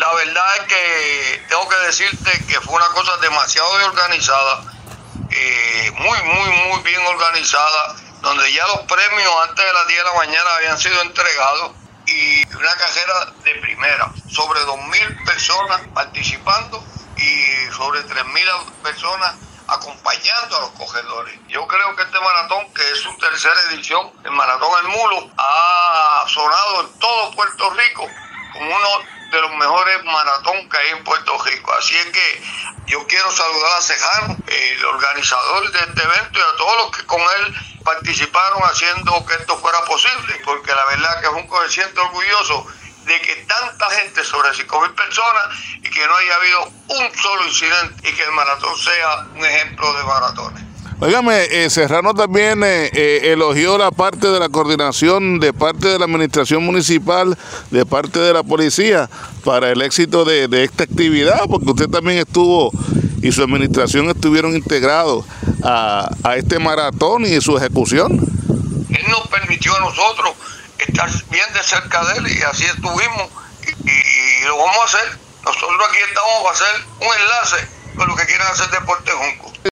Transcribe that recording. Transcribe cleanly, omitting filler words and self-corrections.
La verdad es que tengo que decirte que fue una cosa demasiado organizada, muy bien organizada, donde ya los premios antes de las 10 de la mañana habían sido entregados y una carrera de primera, sobre 2.000 personas participando y sobre 3.000 personas acompañando a los corredores. Yo creo que este maratón, que es su tercera edición, el Maratón El Mulo, ha sonado en todo Puerto Rico como uno de los mejores maratón que hay en Puerto Rico. Así es que yo quiero saludar a Cejano, el organizador de este evento, y a todos los que con él participaron haciendo que esto fuera posible, porque la verdad que es me siento orgulloso de que tanta gente, sobre 5.000 personas, y que no haya habido un solo incidente, y que el maratón sea un ejemplo de maratones. Óigame, Serrano también elogió la parte de la coordinación de parte de la administración municipal, de parte de la policía, para el éxito de esta actividad, porque usted también estuvo y su administración estuvieron integrados a este maratón y su ejecución. Él nos permitió a nosotros estar bien de cerca de él, y así estuvimos, y lo vamos a hacer. Nosotros aquí estamos para hacer un enlace con los que quieran hacer deporte juntos.